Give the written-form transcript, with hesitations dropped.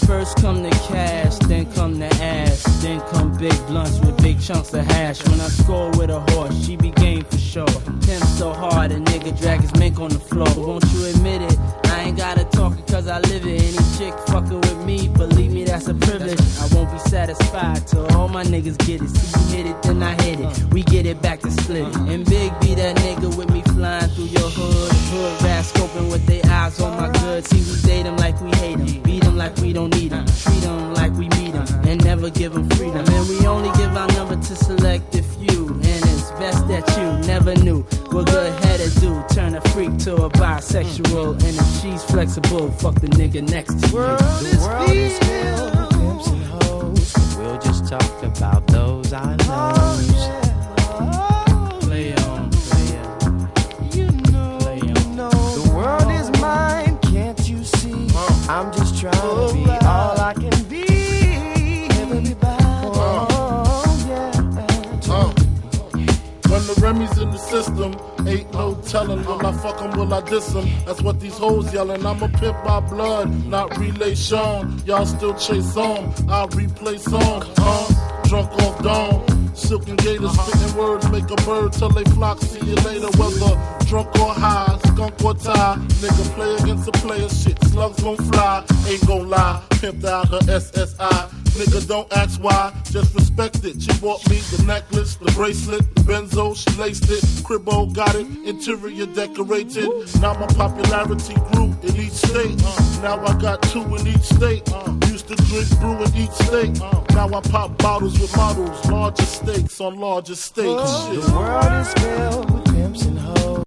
First come the cash, then come the ass, then come big blunts with big chunks of hash. When I score with a horse, she be game for sure. Pimp so hard, a nigga drag his mink on the floor. Won't you admit it? I ain't gotta talk it cause I live it. Any chick fucking with me, believe me, that's a privilege. I won't be satisfied till all my niggas get it. See you hit it, then I hit it. We get it back to split it. And Big be that nigga with me flying through your hood. Hood rats scoping with their eyes on my goods. See, we date them like we hate them. Beat them like we don't need them. Treat them like we meet them. And never give them freedom. And we only give our number to selected few. And it's best that you never knew what good-headed do. Turn a freak to a bisexual. And if she's flexible, fuck the nigga next to you. The world is filled with pimps and hoes. We'll just talk about those I know. Oh, yeah. Play on, play on. You know, play on. The world is mine, can't you see? I'm just trying to be all I can be. When the Remy's in the system, ain't no telling. Will I fuck 'em, will I diss 'em? That's what these hoes yelling. I'm a pimp by blood, not relation. Y'all still chase on, I'll replay songs. Drunk off dawn, silken gators spitting words, make a bird till they flock. See you later, whether drunk or high, skunk or tie. Nigga play against a player, shit, slugs gon' fly. Ain't gon' lie, pimped out her SSI. Nigga, don't ask why, just respect it. She bought me the necklace, the bracelet, the benzo, she laced it. Cribbo got it, interior decorated. Now my popularity grew in each state. Now I got 2 in each state. Used to drink brew in each state. Now I pop bottles with models, larger stakes on larger stakes. The world is filled with